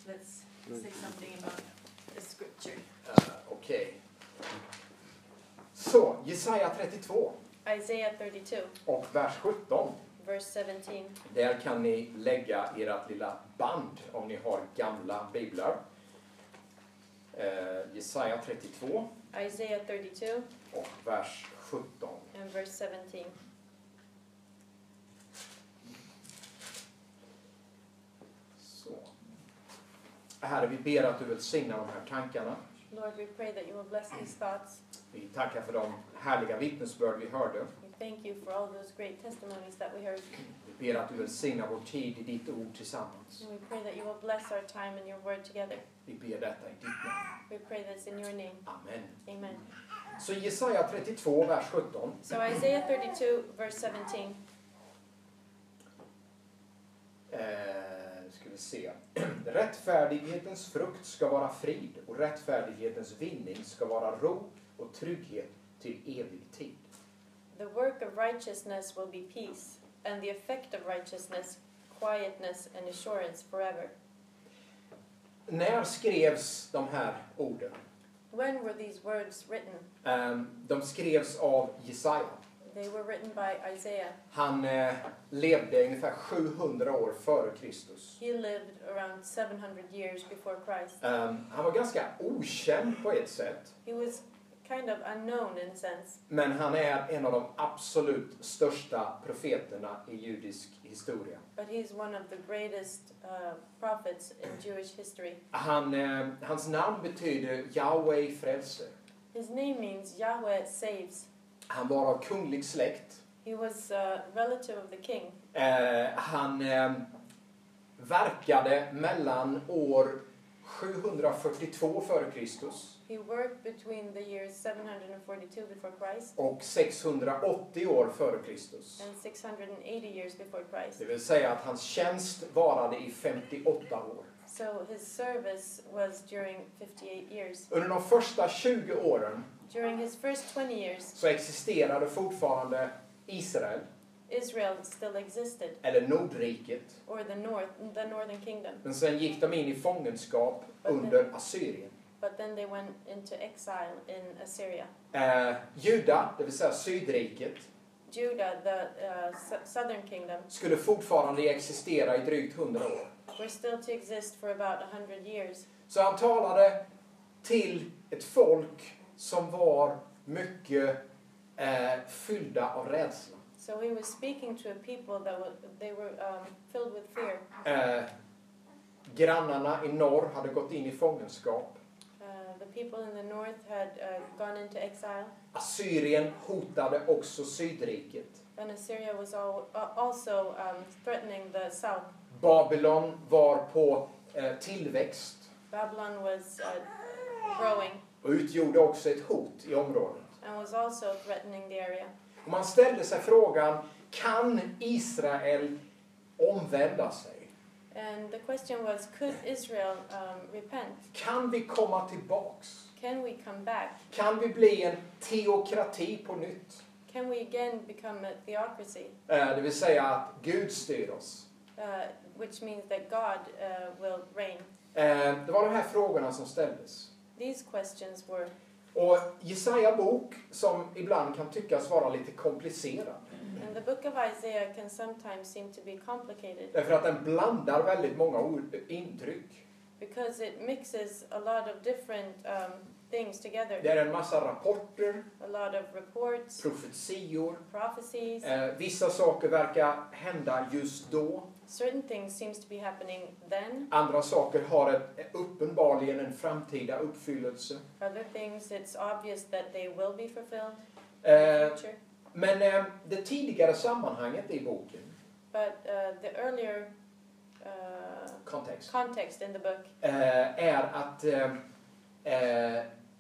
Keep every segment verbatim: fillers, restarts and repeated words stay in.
let's say something about the scripture. Uh, Okej. Okay. Så, Jesaja trettiotvå. Isaiah thirty-two. Och vers sjutton. Verse seventeen. Där kan ni lägga ert lilla band om ni har gamla biblar. Uh, Jesaja trettiotvå. Isaiah thirty-two. Och vers sjutton. And verse seventeen. Så. Herre, vi ber att du välsignar de här tankarna. Lord, we pray that you will bless these thoughts. Vi tackar för de härliga vittnesbörd vi hörde. We thank you for all those great testimonies that we heard. Vi ber att du välsignar vår tid i ditt ord tillsammans. And we pray that you will bless our time and your word together. Vi ber detta i ditt namn. We pray this in your name. Amen. Amen. Så Jesaja trettiotvå, vers sjutton. So Isaiah thirty-two, verse seventeen. Eh, ska vi se. Rättfärdighetens frukt ska vara frid och rättfärdighetens vinning ska vara ro och trygghet till evig tid. The work of righteousness will be peace, and the effect of righteousness, quietness and assurance forever. När skrevs de här orden? When were these words written? Um, de skrevs av Jesaja. They were written by Isaiah. Han eh, levde ungefär sjuhundra år före Kristus. He lived around seven hundred years before Christ. Um, han var ganska okänd på ett sätt. He was kind of unknown in a sense. Men han är en av de absolut största profeterna i judisk historia. But he's one of the greatest uh, prophets in Jewish history. Han, eh, hans namn betyder Yahweh frälser. His name means Yahweh saves. Han var av kunglig släkt. He was a relative of the king. Eh, han eh, verkade mellan år sjuhundrafyrtiotvå före Kristus He worked between the years seven hundred forty-two before Christ och sexhundraåttio år före Kristus. and six hundred eighty years before Christ. Det vill säga att hans tjänst varade i femtioåtta år. So his service was during fifty-eight years. Under de första tjugo åren During his first twenty years, så existerade fortfarande Israel, Israel still existed, eller Nordriket. or the north, the northern kingdom. Men sen gick de in i fångenskap under Assyrien. But then they went into exile in Assyria. Eh, Juda, det vill säga Sydriket, Judah, the uh, su- southern kingdom, skulle fortfarande existera i drygt hundra år. were still to exist for about a hundred years. Så han talade till ett folk som var mycket eh, fyllda av rädsla. So he was speaking to a people that were, they were um, filled with fear. Eh, grannarna i norr hade gått in i fångenskap. Uh, the people in the north had uh, gone into exile, Assyrien hotade också Sydriket. and Assyria was all, uh, also um, threatening the south. Babylon var på eh, tillväxt Babylon was uh, growing och utgjorde också ett hot i området. and was also threatening the area. Och man ställde sig frågan, kan Israel omvända sig? And the question was, could Israel um, repent? Kan vi komma tillbaks? Can we come back? Kan vi bli en teokrati på nytt? Can we again become a theocracy? Eh, det vill säga att Gud styr oss. Uh, which means that God uh, will reign. Eh, det var de här frågorna som ställdes. These questions were, Och Jesaja bok, som ibland kan tyckas vara lite komplicerad. and the book of Isaiah can sometimes seem to be complicated Därför att den blandar väldigt många ord, intryck. because it mixes a lot of different um, things together. Det är en massa rapporter, A lot of reports, profetior. prophecies. Eh, vissa saker verkar hända just då. Certain things seems to be happening then. Andra saker har ett, uppenbarligen en framtida uppfyllelse. Other things, it's obvious that they will be fulfilled in Eh, the future. men eh, det tidigare sammanhanget i boken, But uh, the earlier uh, kontext, context in the book eh, är att eh, eh,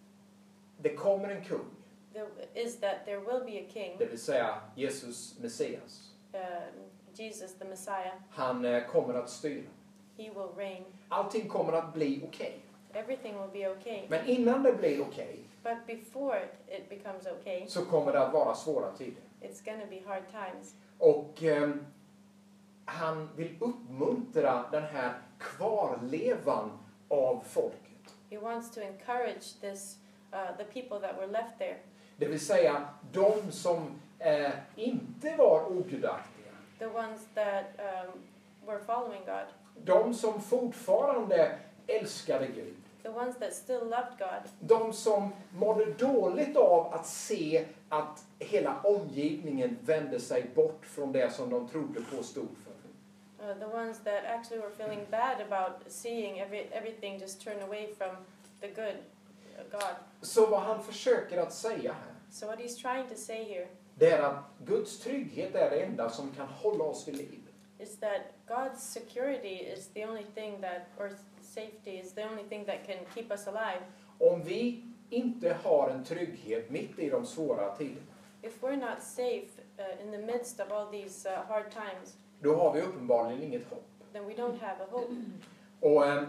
det kommer en kung, there, is that there will be a king, det vill säga Jesus Messias. uh, Jesus the Messiah. Han eh, kommer att styra. He will reign. Allting kommer att bli okej. Everything will be okay. Men innan det blir okej But before it becomes okay, så kommer det att vara svåra tider. it's going to be hard times. Och eh, han vill uppmuntra den här kvarlevan av folket. He wants to encourage this, uh, the people that were left there. Det vill säga de som eh, inte var ogudaktiga. The ones that um, were following God. De som fortfarande älskade Gud. The ones that still loved God. De som mådde dåligt av att se att hela omgivningen vände sig bort från det som de trodde på stod för. Uh, the ones that actually were feeling bad about seeing every, everything just turn away from the good uh, God. Så vad han försöker att säga här, So what he's trying to say here det är att Guds trygghet är det enda som kan hålla oss vid liv. is that God's security is the only thing that, or safety is the only thing that can keep us alive. Om vi inte har en trygghet mitt i de svåra tiderna, If we're not safe uh, in the midst of all these uh, hard times, då har vi uppenbarligen inget hopp. then we don't have a hope. Och eh,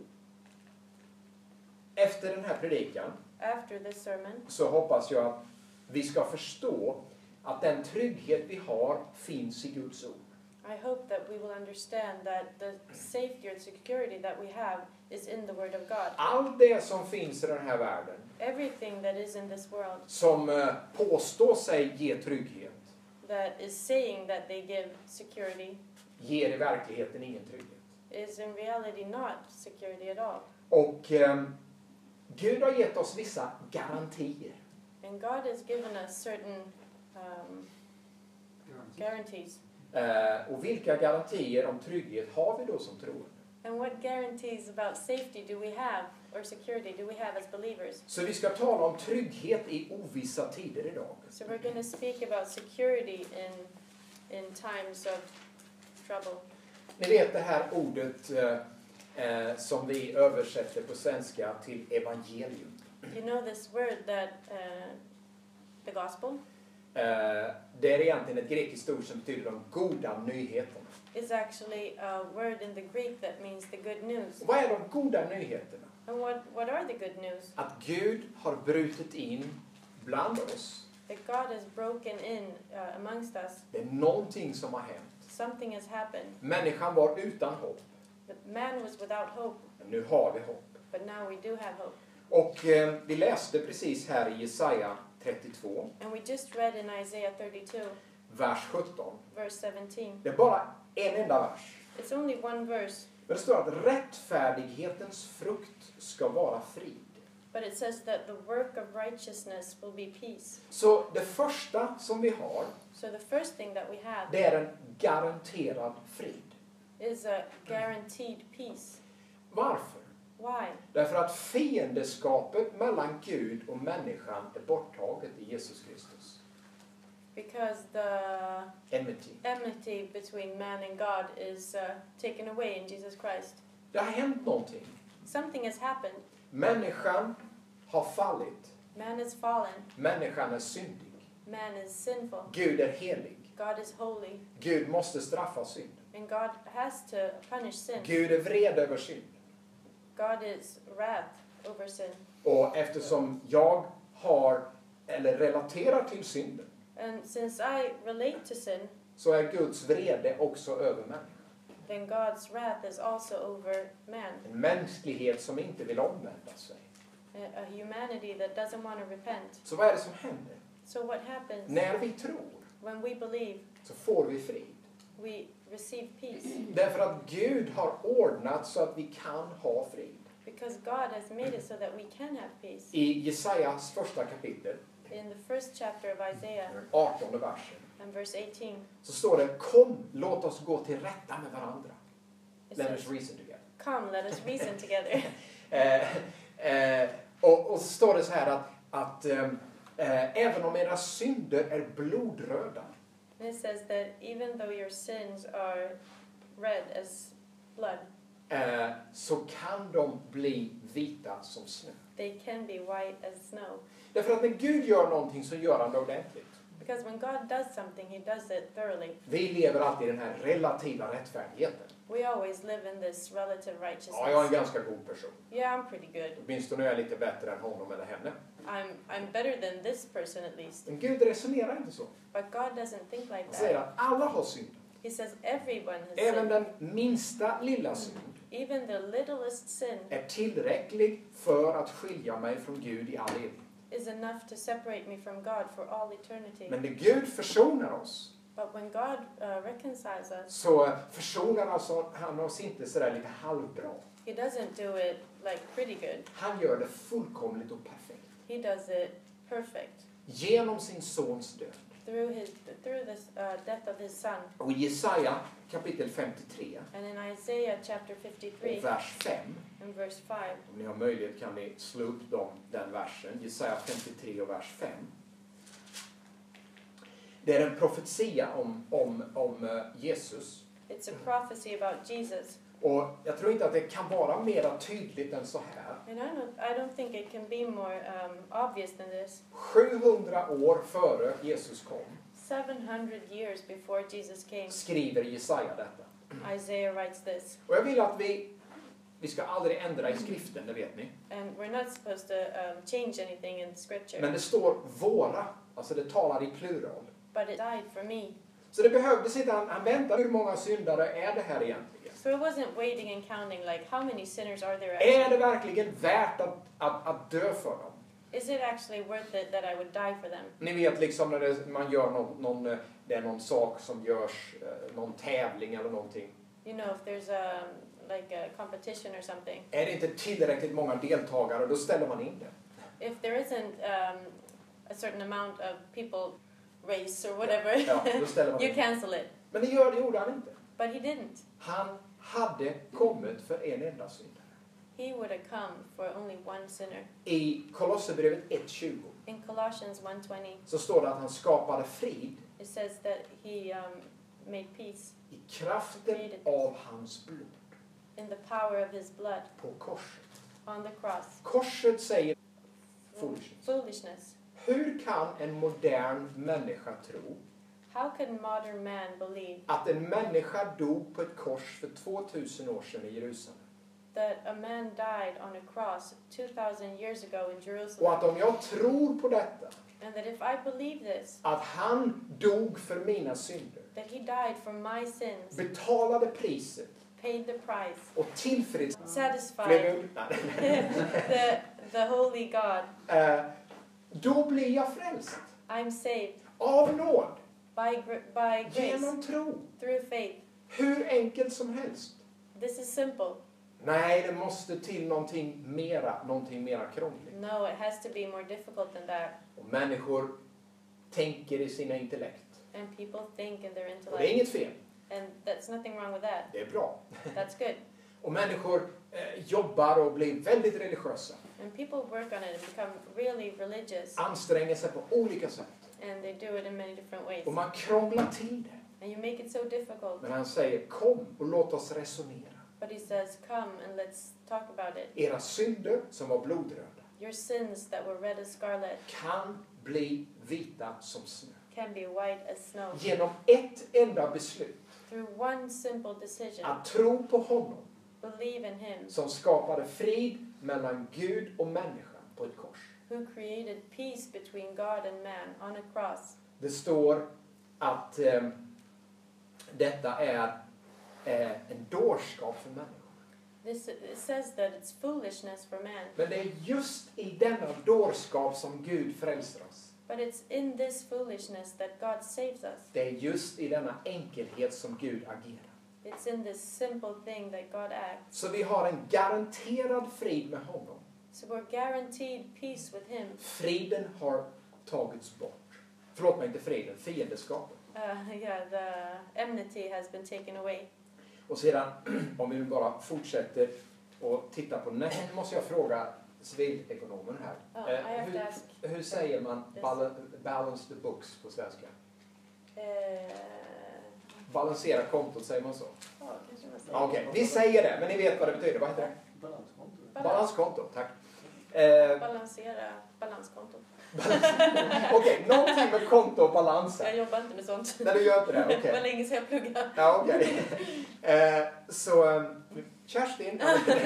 efter den här predikan After this sermon, så hoppas jag att vi ska förstå att den trygghet vi har finns i Guds ord. I hope that we will understand that the safety or security that we have is in the Word of God. Allt det som finns i den här världen Everything that is in this world som eh, påstår sig ge trygghet that is saying that they give security ger i verkligheten ingen trygghet. is in reality not security at all. Och eh, Gud har gett oss vissa garantier. And God has given us certain um, guarantees. Eh, och vilka garantier om trygghet har vi då som troende? And what guarantees about safety do we have, or security do we have as believers? Så vi ska tala om trygghet i ovissa tider idag. So we're going to speak about security in in times of trouble. Ni vet det här ordet eh, eh, som vi översätter på svenska till evangelium. You know this word that uh, the gospel Eh, det är egentligen ett grekiskt ord som betyder de goda nyheterna. is actually a word in the Greek that means the good news. Och vad är de goda nyheterna? And what, what are the good news? Att Gud har brutit in bland oss. That God has broken in uh, amongst us. Det är någonting som har hänt. Something has happened. Människan var utan hopp. The man was without hope, Men nu har vi hopp. but now we do have hope. Och eh, vi läste precis här i Jesaja trettiotvå, And we just read in Isaiah thirty-two, vers sjutton. verse seventeen. Det är bara en enda vers. It's only one verse, Men det står att rättfärdighetens frukt ska vara frid. but it says that the work of righteousness will be peace. Så det första som vi har, So the first thing that we have det är en garanterad frid. is a guaranteed peace. Varför? Why? Därför att fiendeskapet mellan Gud och människan är borttaget i Jesus Kristus. Because the Enmity. enmity between man and God is uh, taken away in Jesus Christ. Det har hänt någonting. Something has happened. Människan har fallit. Man is fallen. Människan är syndig. Man is sinful. Gud är helig. God is holy. Gud måste straffa synd. And God has to punish sin. Gud är vred över synd. God is wrath over sin. Och eftersom jag har, eller relaterar till synden, And since I relate to sin, så är Guds vrede också över människan. then God's wrath is also over man. En mänsklighet som inte vill omvända sig. A a humanity that doesn't want to repent. Så vad är det som händer? So what happens När vi tror when we believe? så får vi frid. We receive peace. Därför att Gud har ordnat så att vi kan ha frid. Because God has made it so that we can have peace. I Jesajas första kapitel, In the first chapter of Isaiah, den artonde versen, and verse eighteen, så står det: Kom, låt oss gå till rätta med varandra. it Let us says, reason together. come, let us reason together. eh, eh, och, och så står det så här att, att eh, även om era synder är blodröda, And it says that even though your sins are red as blood, eh, så kan de bli vita som snö. they can be white as snow. Därför att när Gud gör någonting så gör han det ordentligt. Because when God does something, he does it thoroughly. Vi lever alltid i den här relativa rättfärdigheten. We always live in this relative righteousness. Ja, jag är en ganska god person. Yeah, I'm pretty good. Åtminstone är jag lite bättre än honom eller henne. I'm I'm better than this person at least. Men Gud resonerar inte så. But God doesn't think like Han säger that. att alla har synd. He says everyone has Även sinned. den minsta lilla synd. Even the littlest sin är tillräcklig för att skilja mig från Gud i all evighet. is enough to separate me from God for all eternity. Men när Gud försonar oss, But when God uh, reconciles us, så försonar alltså han oss inte sådär lite halvbra. He doesn't do it like pretty good. Han gör det fullkomligt och perfekt. He does it perfect Genom sin sons död. through his through the uh, death of his son. Och i Jesaja kapitel femtiotre And in Isaiah chapter fifty-three och vers fem, and verse five, om ni har möjlighet kan ni slå upp dem, den versen. Jesaja femtiotre och vers fem. Det är en profetia om, om, om uh, Jesus. it's a prophecy about Jesus. Och jag tror inte att det kan vara mer tydligt än så här. And I don't I don't think it can be more um, obvious than this. sjuhundra år före Jesus kom seven hundred years before Jesus came, skriver Jesaja detta. Isaiah writes this. Och jag vill att vi, vi ska aldrig ändra i skriften, det vet ni. And we're not supposed to um, change anything in scripture. Men det står våra, alltså det talar i plural. But it died for me. Så det behövdes inte, han, han väntade, hur många syndare är det här egentligen? So it wasn't waiting and counting like how many sinners are there Är actually? det verkligen värt att, att, att dö för dem? Is it actually worth it that I would die for them? Ni vet liksom när det, man gör någon, någon, eh, det är någon sak som görs, eh, någon tävling eller någonting. You know, if there's a like a competition or something. Är det inte tillräckligt många deltagare, då ställer man in det. If there isn't um, a certain amount of people race or whatever, Ja, då ställer man you in. cancel it. Men det gör det gjorde han inte. But he didn't. Han hade kommit för en enda syndare. He would have come for only one sinner. I Kolosserbrevet ett tjugo In Colossians one twenty, så står det att han skapade frid it says that he um, made peace i kraften av hans blod in the power of his blood på korset. on the cross. Korset säger foolishness. Foolishness. Hur kan en modern människa tro How can modern man believe att en människa dog på ett kors för tvåtusen år sedan i Jerusalem? that a man died on a cross two thousand years ago in Och Jerusalem? att om jag tror på detta, And that if I believe this, att han dog för mina synder, that he died for my sins, betalade priset paid the price, och tillfredsställde satisfied the, the holy God, eh, då blir jag frälst. I'm saved Av nåd. by, gr- by grace, Genom tro. through faith. Hur enkelt som helst. This is simple. Nej, det måste till någonting mera, någonting mera krångligt. No, it has to be more difficult than that. Och människor tänker i sina intellekt. And people think in their Och intellect. det är inget fel. And that's nothing wrong with that. Det är bra. That's good. Och människor eh, jobbar och blir väldigt religiösa. And people work on it and become really religious. Anstränger sig på olika sätt. And they do it in many different ways. Och man krånglar till det. And you make it so difficult. Men han säger, kom och låt oss resonera. But he says, come and let's talk about it. Era synder som var blodröda Your sins that were red as scarlet kan bli vita som snö. can be white as snow. Genom ett enda beslut. Through one simple decision, Att tro på honom believe in him som skapade frid mellan Gud och människan på ett kors. who created peace between God and man on a cross. Det står att eh, detta är eh, en dårskap för människan. This it says that it's foolishness for man. Men det är just i denna dårskap som Gud frälser oss. But it's in this foolishness that God saves us. Det är just i denna enkelhet som Gud agerar. It's in this simple thing that God acts. Så vi har en garanterad frid med honom. So we're guaranteed peace with him. Friden har tagits bort. Förlåt mig, inte friden, fiendeskapet. Uh, yeah, the enmity has been taken away. Och sedan, om vi bara fortsätter och tittar på nästa, nu måste jag fråga civilekonomen här. Oh, I have to hur, ask. hur säger man Yes. bal- balance the books på svenska? Uh, Balansera kontot, säger man så? oh, kanske man säger. Ja, Okej, vi säger det, men ni vet vad det betyder. Vad heter det? Balanskonto. Balans- Balanskonto, tack. Eh, Balansera balanskonto. Okej, någonting med konto och balans. Jag jobbar inte med sånt. Nej, du gör inte det? Okej. Det var länge sedan jag pluggade. Ja, okej. Eh, så, eh, Kerstin.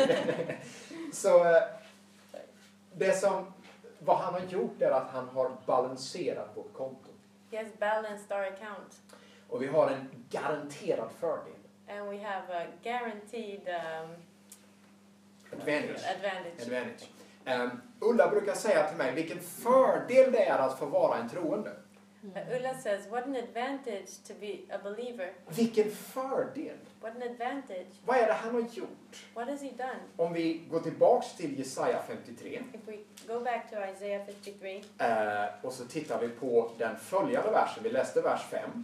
så, eh, det som, vad han har gjort är att han har balanserat vårt konto. He has balanced our account. Och vi har en garanterad fördel. And we have a guaranteed um, Advantage. Advantage. Advantage. Um, Ulla brukar säga till mig vilken fördel det är att få vara en troende. Uh, Ulla says, what an advantage to be a believer. Vilken fördel! What an advantage. Vad är det han har gjort? What has he done? Om vi går tillbaks till Jesaja femtiotre If we go back to Isaiah fifty-three. eh, och så tittar vi på den följande versen. Vi läste vers fem.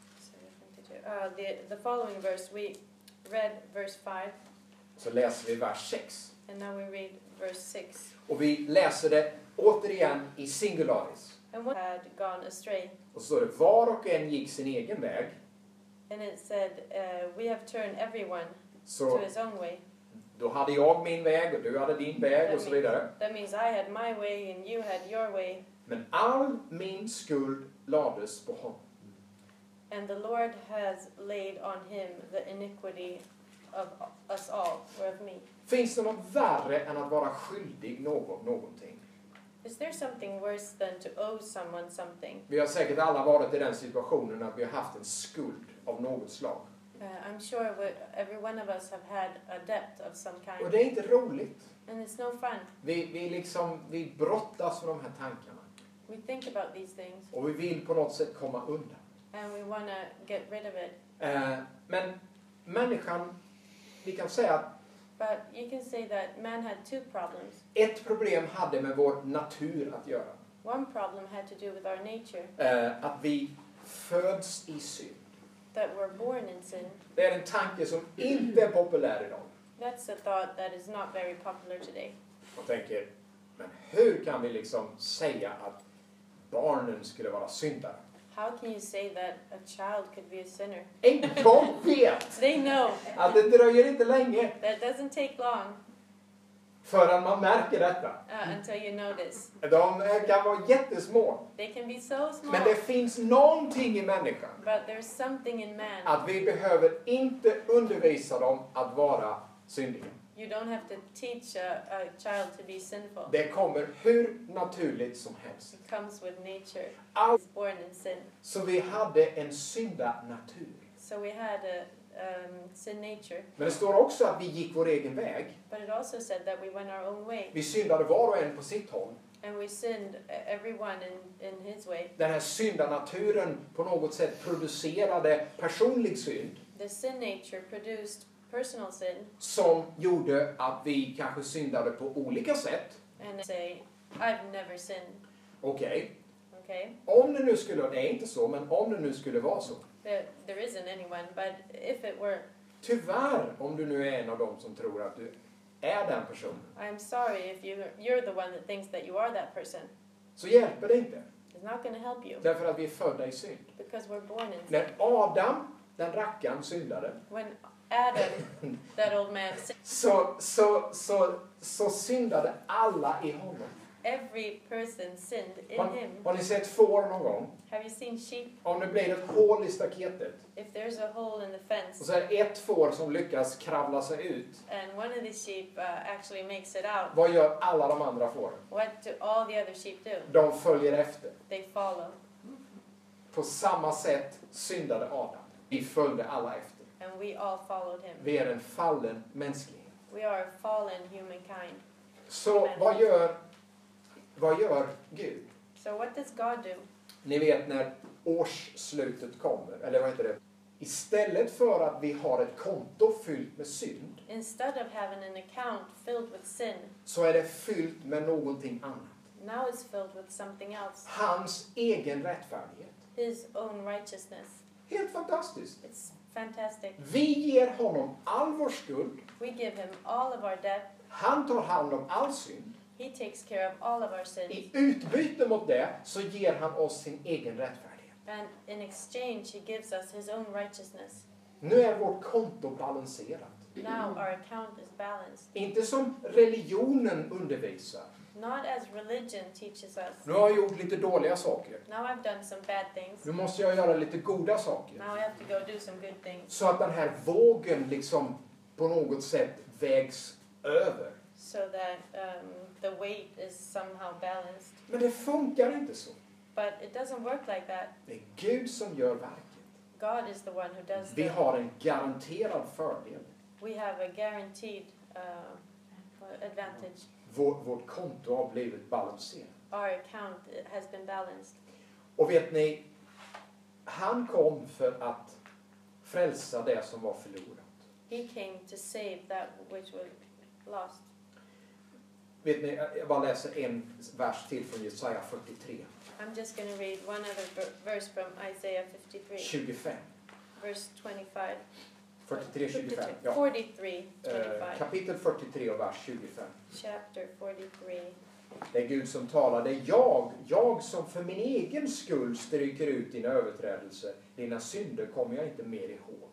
Uh, the, the following verse, we read verse five, Så läser vi vers sex. and now we read verse six. Och vi läser det återigen i singularis. And one had gone astray, Och så står det var och en gick sin egen väg. and it said, uh, we have turned everyone Så to his own way. då hade jag min väg och du hade din väg och så vidare. That means I had my way and you had your way, Men all min skuld lades på honom. and the Lord has laid on him the iniquity of us all, or of me. Finns det något värre än att vara skyldig någon någonting? Is there something worse than to owe someone something? Vi har säkert alla varit i den situationen att vi har haft en skuld av något slag. Uh, I'm sure what, every one of us have had a debt of some Och kind, det är inte roligt. and it's no fun. Vi, vi, liksom, vi brottas med de här tankarna. We think about these things, Och vi vill på något sätt komma undan. and we want to get rid of it. Eh, men människan, vi kan säga att But you can say that man had two problems. ett problem hade med vår natur att göra. One problem had to do with our nature, Eh, att vi föds i synd. that we're born in sin. Det är en tanke som inte är populär idag. That's a thought that is not very popular today. Man tänker, men hur kan vi liksom säga att barnen skulle vara syndare? How can you say that a child could be a sinner? De vet They know att det dröjer inte länge that it doesn't take long förrän man märker detta. uh, until you notice. De kan vara jättesmå. They can be so small, Men det finns någonting i människan but there's something in man. att vi behöver inte undervisa dem att vara syndiga. You don't have to teach a, a child to be sinful. Det kommer hur naturligt som helst. It comes with nature. Allt. It's born in sin. Så vi hade en syndanatur. So we had a um, sin nature, Men det står också att vi gick vår egen väg. but it also said that we went our own way, Vi syndade var och en på sitt håll. and we sinned uh, everyone in, in his way. Den här syndanaturen på något sätt producerade personlig synd The sin nature produced personal sin, som gjorde att vi kanske syndade på olika sätt. and say, I've never sinned. Okej, Okay? om det nu skulle, det är inte så, men om det nu skulle vara så. There, there isn't anyone, but if it were, Tyvärr, om du nu är en av dem som tror att du är den personen, I'm sorry if you, you're the one that thinks that you are that person. så hjälper det inte. It's not going to help you, Därför att vi är födda i synd. because we're born in sin. När Adam, den rackaren, syndade, When Adam, that old man, sinned, så, så, så, så syndade alla i honom. every person sinned in Har, him. har ni sett får någon gång? Have you seen sheep? Om det blir ett hål i staketet If there's a hole in the och fence, så är det ett får som lyckas kravla sig ut, and one of the sheep uh, actually makes it out, vad gör alla de andra fåren? what do all the other sheep do? De följer efter. They follow. På samma sätt syndade Adam. Vi följde alla efter. And we all followed him. Vi är en fallen mänsklighet. We are fallen humankind. Så vad gör, vad gör Gud? So what does God do? Ni vet när årsslutet kommer, eller vad heter det? Istället för att vi har ett konto fyllt med synd, Instead of having an account filled with sin, så är det fyllt med någonting annat. now it's filled with something else. Hans egen rättfärdighet. His own righteousness. Helt fantastiskt. It's fantastic. Vi ger honom all vår skuld. We give him all of our debt. Han tar hand om all synd. He takes care of all of our sins. I utbyte mot det så ger han oss sin egen rättfärdighet. And in exchange, he gives us his own righteousness. Nu är vårt konto balanserat. Now our account is balanced. Inte som religionen undervisar. Not as religion teaches us. Nu har jag gjort lite dåliga saker. Now I've done some bad things. Nu måste jag göra lite goda saker. Now I have to go do some good things. Så att den här vågen liksom på något sätt vägs över. So that um, the weight is somehow balanced. Men det funkar inte så. But it doesn't work like that. Det är Gud som gör verket. God is the one who does Vi the... har en garanterad fördel. We have a guaranteed uh, what, advantage. Vår, vårt konto har blivit balanserat. Our account has been balanced. Och vet ni, han kom för att frälsa det som var förlorat. He came to save that which was lost. Vet ni, jag bara läser en vers till från Jesaja fyrtiotre. I'm just going to read one other ver- verse from Isaiah fifty-three, tjugofem. verse twenty-five. fyrtiotre tjugofem. Ja. forty-three, Eh, twenty-five. kapitel fyrtiotre och vers tjugofem. Chapter forty-three. Det är Gud som talar. Det är jag, jag som för min egen skull stryker ut dina överträdelser. Dina synder kommer jag inte mer ihåg.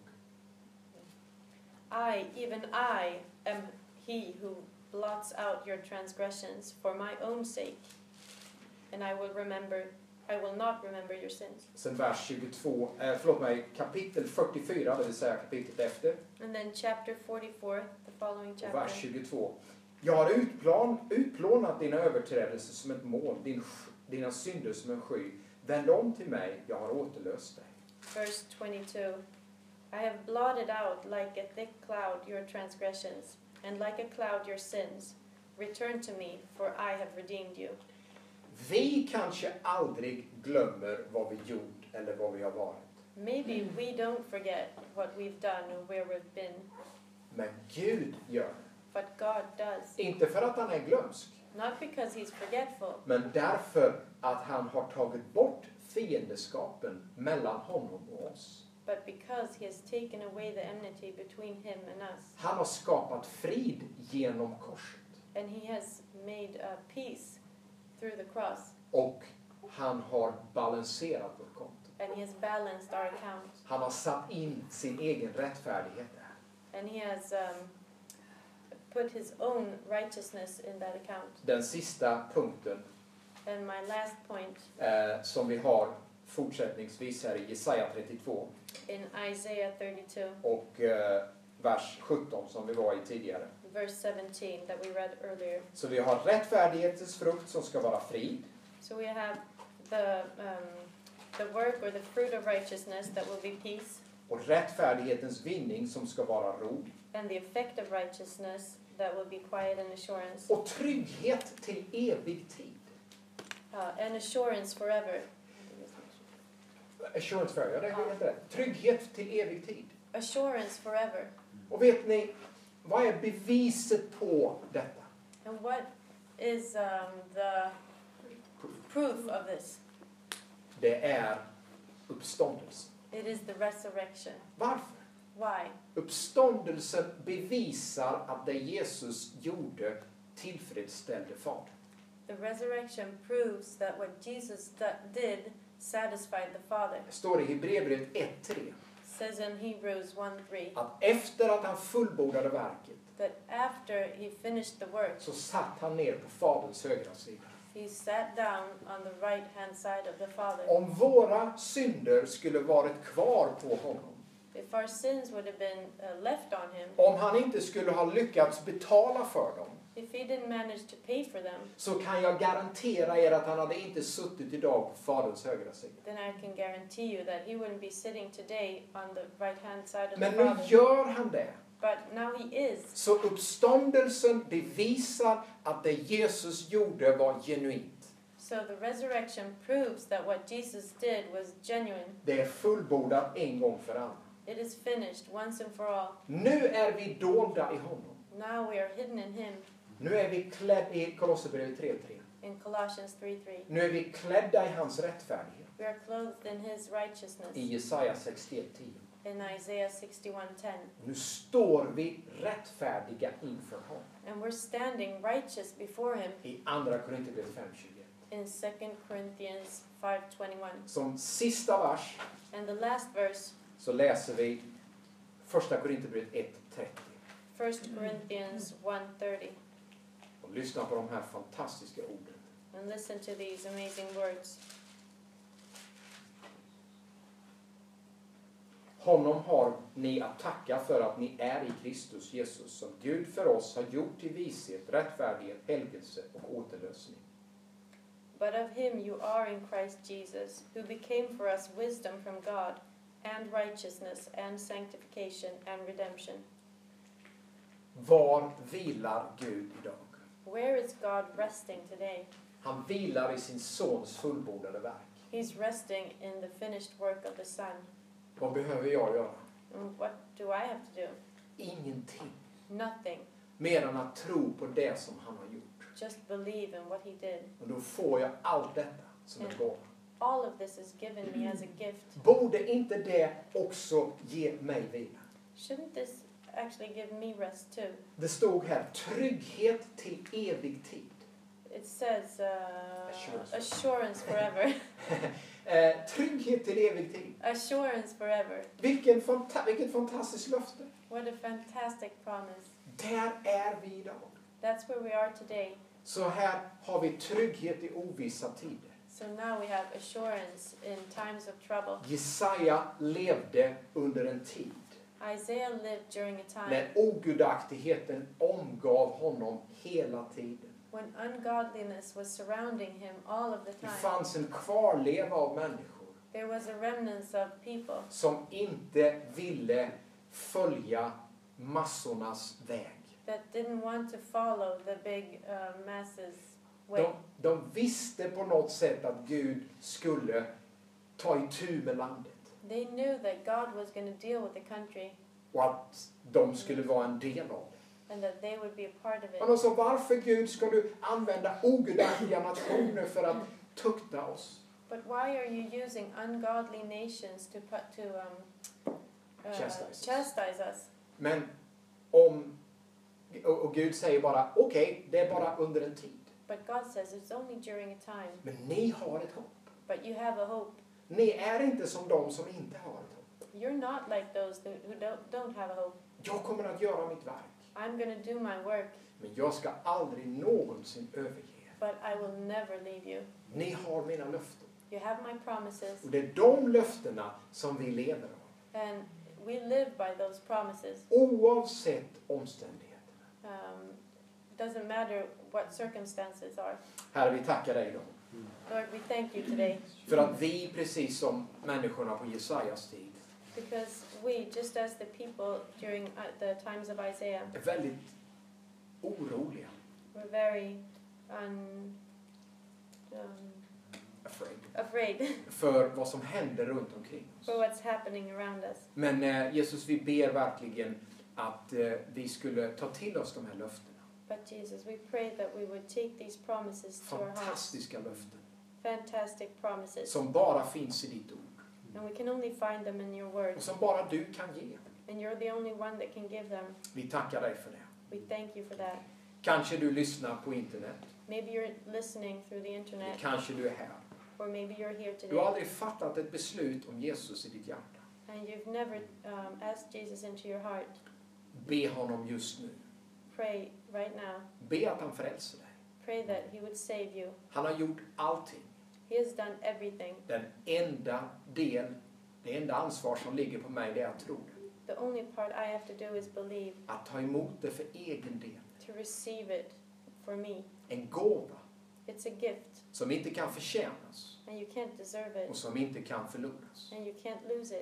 I, even I, am he who blots out your transgressions for my own sake. And I will remember, I will not remember your sins. Sen vers tjugotvå, eh, förlåt mig, kapitel fyrtiofyra, det vill säga kapitlet efter. And then chapter forty-four, the following Och vers chapter. tjugotvå. Jag har utplan, utplånat dina överträdelser som ett mål, din, dina synder som en sky. Vänd om till mig, jag har återlöst dig. Verse twenty-two. I have blotted out like a thick cloud your transgressions, and like a cloud your sins. Return to me, for I have redeemed you. Vi kanske aldrig glömmer vad vi gjort eller vad vi har varit. Maybe we don't forget what we've done or where we've been, Men Gud gör det. but God does. Inte för att han är glömsk, Not because he's forgetful, men därför att han har tagit bort fiendeskapen mellan honom och oss. but because he has taken away the enmity between him and us. Han har skapat frid genom korset. And he has made a peace through the cross. Och han har balanserat vårt konto. And he has balanced our account. Han har satt in sin egen rättfärdighet där. And he has um, put his own righteousness in that account. Den sista punkten And my last point eh, som vi har fortsättningsvis här i Jesaja trettiotvå in Isaiah thirty-two, och eh, vers sjutton som vi var i tidigare. verse seventeen that we read earlier. Så vi har rättfärdighetens frukt som ska vara frid. So we have the um, the work or the fruit of righteousness that will be peace, Och rättfärdighetens vinning som ska vara ro. and the effect of righteousness that will be quiet and assurance, Och trygghet till evig tid. uh, and assurance forever. Assurance forever, ja, det är helt rätt. Trygghet till evig tid. Assurance forever. Och vet ni, vad är beviset på detta? And what is um, the proof of this? Det är uppståndelsen. It is the resurrection. Varför? Why? Uppståndelsen bevisar att det Jesus gjorde tillfredsställde Fadern. The resurrection proves that what Jesus do- did satisfied the Father. Det står i Hebreerbrevet ett tre Says in Hebrews one three att efter att han fullbordade verket that after he finished the work, så satt han ner på Faderns högra sida. he sat down on the right hand side of the Father. Om våra synder skulle varit kvar på honom, If our sins would have been uh, left on him, om han inte skulle ha lyckats betala för dem, if he didn't manage to pay for them, så kan jag garantera er att han hade inte suttit idag på Faderns högra sida. then I can guarantee you that he wouldn't be sitting today on the right hand side of the Men nu Father. gör han det. But now he is. Så uppståndelsen bevisar att det Jesus gjorde var genuint. So the resurrection proves that what Jesus did was genuine. Det är fullbordat en gång för alla. It is finished once and for all. Nu är vi dolda i honom. Now we are hidden in him. Nu är vi klädda i Kolosserbrevet tre tre. In Colossians three three. Nu är vi klädda i hans rättfärdighet. We are clothed in his righteousness. I Jesaja sextioett tio. In Isaiah sixty-one ten. Nu står vi rättfärdiga inför honom. And we're standing righteous before him I andra Korinthierbrevet fem tjugoett. in Second Corinthians five twenty-one. Som sista vers And the last verse, så läser vi första Korinthierbrevet ett trettio. First Corinthians one thirty. Och lyssna på de här fantastiska orden. And listen to these amazing words. Honom har ni att tacka för att ni är i Kristus Jesus, som Gud för oss har gjort till vishet, rättfärdighet, helgelse och återlösning. But of him you are in Christ Jesus, who became for us wisdom from God, and righteousness, and sanctification, and redemption. Var vilar Gud idag? Where is God resting today? Han vilar i sin sons fullbordade verk. He's resting in the finished work of the Son. Vad behöver jag göra? And what do I have to do? Ingenting. Nothing. Mer än att tro på det som han har gjort. Just believe in what he did. Och då får jag allt detta som en gåva. All of this is given me as a gift. Borde inte det också ge mig vila? Shouldn't this actually give me rest too? Det stod här, trygghet till evig tid. It says uh, Assurance. assurance forever. eh, trygghet till evig tid. Assurance forever. Vilken fanta- vilket fantastiskt löfte. What a fantastic promise. Där är vi idag. That's where we are today. Så här har vi trygghet i ovissa tider. So now we have assurance in times of trouble. Jesaja levde under en tid Isaiah lived during a time när ogudaktigheten omgav honom hela tiden. when ungodliness was surrounding him all of the Det time. fanns en kvarleva av människor There was a remnant of people som inte ville följa massornas väg. that didn't want to follow the big uh, masses way. De, de visste på något sätt att Gud skulle ta itu med landet. They knew that God was going to deal with the country Och att de skulle vara en del av det. and that they would be a part of Men it. de sa, varför Gud ska du använda ogudaktiga nationer för att tukta oss? But why are you using ungodly nations to put to um, uh, Chastise. chastise us? Men om, och, och Gud säger bara, okej, okay, det är bara under en tid. But God says it's only during a time. Men ni har ett hopp. But you have a hope. Ni är inte som de som inte har ett hopp. You're not like those who who don't, don't have a hope. Jag kommer att göra mitt verk. I'm going to do my work, Men jag ska aldrig någonsin överge er. but I will never leave you. Ni har mina löften. You have my promises, Och det är de löftena som vi lever av. and we live by those promises. Oavsett omständigheterna. Um, doesn't matter what circumstances are. Herre, vi tackar dig idag. Lord, we thank you today För att vi, precis som människorna på Jesajas tid, because we, just as the people during uh, the times of Isaiah, är väldigt oroliga. were very un, um, Afraid. afraid För vad som händer runt omkring oss. for what's happening around us. Men eh, Jesus, vi ber verkligen att eh, vi skulle ta till oss de här löftena. But Jesus, we pray that we would take these promises to our hearts. Fantastiska löften. Fantastic promises. Som bara finns i ditt ord. And we can only find them in your word. Och som bara du kan ge. And you're the only one that can give them. Vi tackar dig för det. We thank you for that. Kanske du lyssnar på internet. Maybe you're listening through the internet, Kanske du är här. or maybe you're here Du har today, aldrig fattat ett beslut om Jesus i ditt hjärta. and you've never um, asked Jesus into your heart. Be honom just nu. Pray right now. Be att han frälser dig. Pray that he would save you. Han har gjort allting. He has done everything. Den enda del, det enda ansvar som ligger på mig, det är att tro det. The only part I have to do is believe, Att ta emot det för egen del. to receive it for me. En gåva It's a gift, som inte kan förtjänas and you can't deserve och it, som inte kan förloras. and you can't lose it.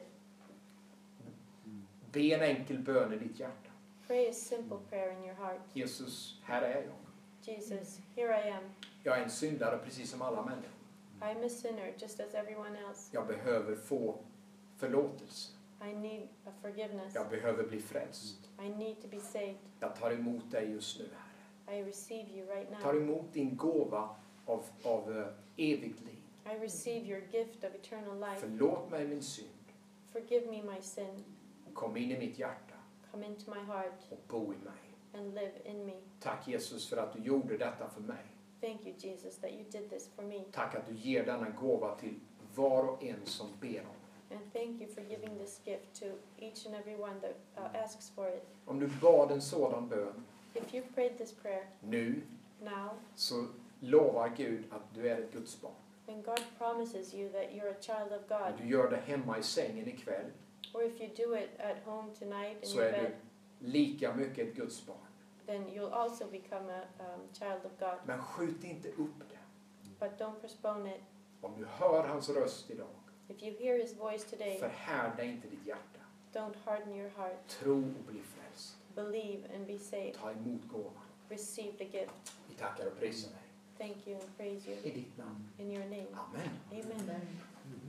Be en enkel bön i ditt hjärta. Pray a simple prayer in your heart. Jesus, här är jag. Jesus, here I am. Jag är en syndare precis som alla människor. I'm a sinner just as everyone else. Jag behöver få förlåtelse. I need a forgiveness. Jag behöver bli frälst. I need to be saved. Jag tar emot dig just nu, Herre. I receive you right Jag tar now. emot din gåva av, av uh, evigt liv. I receive your gift of eternal life. Förlåt mig min synd. Forgive me my sin. Kom in i mitt hjärta Come into my heart och bo i mig. and live in me. Tack Jesus för att du gjorde detta för mig. Thank you, Jesus, that you did this for me. Tack att du ger denna gåva till var och en som ber om det. And thank you for giving this gift to each and every one that uh, asks for it. Om du bad en sådan bön If you prayed this prayer nu, now, så lovar Gud att du är ett Guds barn. then God promises you that you're a child of Om God. du gör det hemma i sängen ikväll, Or if you do it at home tonight in så your är bed, du lika mycket ett Guds barn. then you'll also become a um, child of God. Men skjut inte upp det. But don't postpone it. Om du hör hans röst idag, If you hear his voice today, förhärda inte ditt hjärta. don't harden your heart. Tro och bli frälst. believe and be saved. Ta emot gåvan. Receive the gift. Vi tackar och prisar dig. Thank you and praise you I ditt namn. in your name. Amen. Amen. Amen.